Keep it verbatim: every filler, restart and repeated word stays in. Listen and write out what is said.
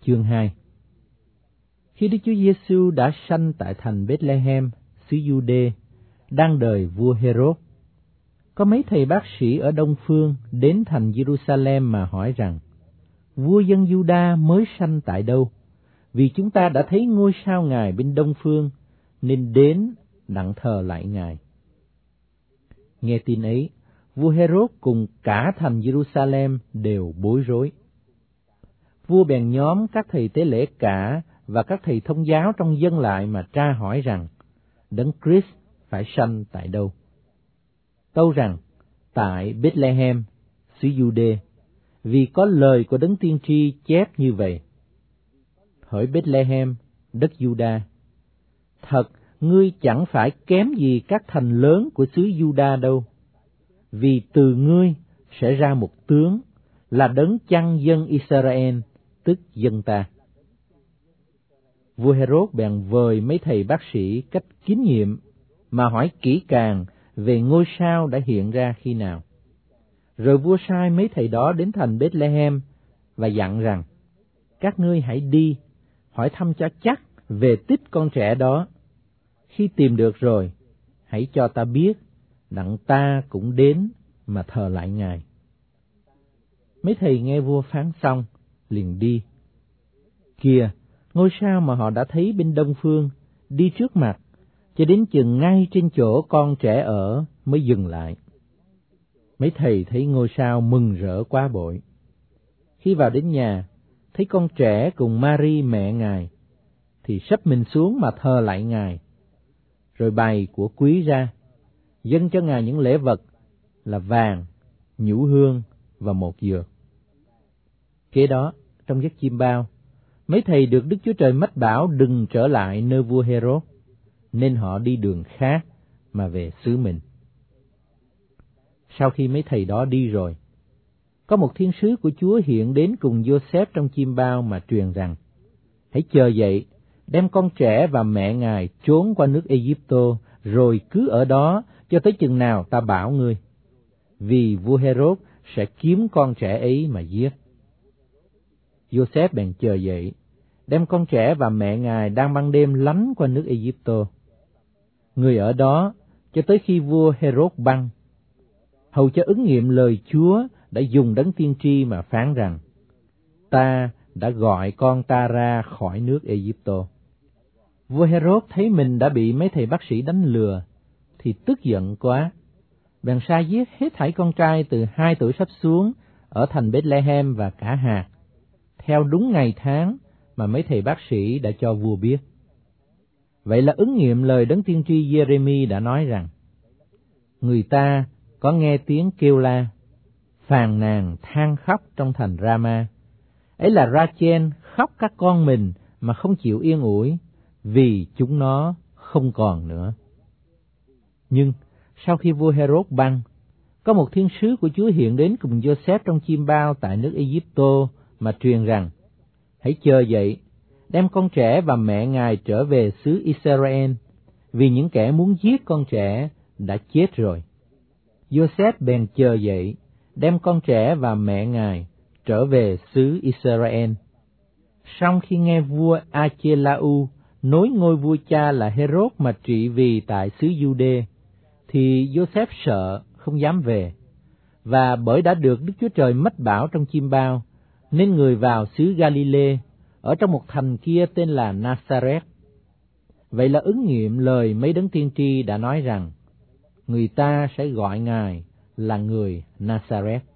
Chương hai. Khi Đức Chúa Giêsu đã sanh tại thành Bethlehem, xứ Giu-đê, đang đời vua Hê-rốt, có mấy thầy bác sĩ ở Đông Phương đến thành Giê-ru-sa-lem mà hỏi rằng: vua dân Giu-đa mới sanh tại đâu? Vì chúng ta đã thấy ngôi sao Ngài bên Đông Phương, nên đến đặng thờ lại Ngài. Nghe tin ấy, vua Hê-rốt cùng cả thành Giê-ru-sa-lem đều bối rối. Vua bèn nhóm các thầy tế lễ cả và các thầy thông giáo trong dân lại mà tra hỏi rằng: Đấng Christ phải sanh tại đâu? Tâu rằng: tại Bethlehem, xứ Giu-đê, vì có lời của Đấng tiên tri chép như vậy: hỡi Bethlehem, đất Giu-đa, thật ngươi chẳng phải kém gì các thành lớn của xứ Giu-đa đâu, vì từ ngươi sẽ ra một tướng là Đấng chăn dân Israel, tức dân ta. Vua Hê-rốt bèn vời mấy thầy bác sĩ cách kín nhiệm mà hỏi kỹ càng về ngôi sao đã hiện ra khi nào. Rồi vua sai mấy thầy đó đến thành Bethlehem và dặn rằng: các ngươi hãy đi hỏi thăm cho chắc về tích con trẻ đó. Khi tìm được rồi, hãy cho ta biết, đặng ta cũng đến mà thờ lại Ngài. Mấy thầy nghe vua phán xong, liền đi. Kìa, ngôi sao mà họ đã thấy bên Đông Phương đi trước mặt, cho đến chừng ngay trên chỗ con trẻ ở mới dừng lại. Mấy thầy thấy ngôi sao mừng rỡ quá bội. Khi vào đến nhà, thấy con trẻ cùng Mary mẹ Ngài, thì sấp mình xuống mà thờ lại Ngài, rồi bày của quý ra, dâng cho Ngài những lễ vật là vàng, nhũ hương và một dược. Kế đó, trong giấc chim bao, mấy thầy được Đức Chúa Trời mách bảo đừng trở lại nơi vua Hê-rốt, nên họ đi đường khác mà về xứ mình. Sau khi mấy thầy đó đi rồi, có một thiên sứ của Chúa hiện đến cùng Giô-xép trong chim bao mà truyền rằng: hãy chờ dậy, đem con trẻ và mẹ Ngài trốn qua nước Ê-díp-tô, rồi cứ ở đó cho tới chừng nào ta bảo ngươi, vì vua Hê-rốt sẽ kiếm con trẻ ấy mà giết. Giô-xép bèn chờ dậy, đem con trẻ và mẹ Ngài đang ban đêm lánh qua nước Ê-díp-tô. Người ở đó cho tới khi vua Hê-rốt băng, hầu cho ứng nghiệm lời Chúa đã dùng Đấng tiên tri mà phán rằng: ta đã gọi con ta ra khỏi nước Ê-díp-tô. Vua Hê-rốt thấy mình đã bị mấy thầy bác sĩ đánh lừa, thì tức giận quá, bèn sai giết hết thảy con trai từ hai tuổi sắp xuống ở thành Bethlehem và cả hạt, theo đúng ngày tháng mà mấy thầy bác sĩ đã cho vua biết. Vậy là ứng nghiệm lời Đấng tiên tri Giê-rê-mi đã nói rằng: người ta có nghe tiếng kêu la, phàn nàn than khóc trong thành Ra-ma. Ấy là Ra-chên khóc các con mình mà không chịu yên ủi, vì chúng nó không còn nữa. Nhưng sau khi vua Hê-rốt băng, có một thiên sứ của Chúa hiện đến cùng Giô-xép trong chim bao tại nước Ê-díp-tô mà truyền rằng: hãy chờ dậy, đem con trẻ và mẹ Ngài trở về xứ Israel, vì những kẻ muốn giết con trẻ đã chết rồi. Giô-xép bèn chờ dậy, đem con trẻ và mẹ Ngài trở về xứ Israel. Song khi nghe vua A-chê-la-u nối ngôi vua cha là Hê-rốt mà trị vì tại xứ Giu-đê, thì Giô-xép sợ không dám về, và bởi đã được Đức Chúa Trời mách bảo trong chim bao, nên người vào xứ Ga-li-lê, ở trong một thành kia tên là Na-sa-rét. Vậy là ứng nghiệm lời mấy đấng tiên tri đã nói rằng: người ta sẽ gọi Ngài là người Na-sa-rét.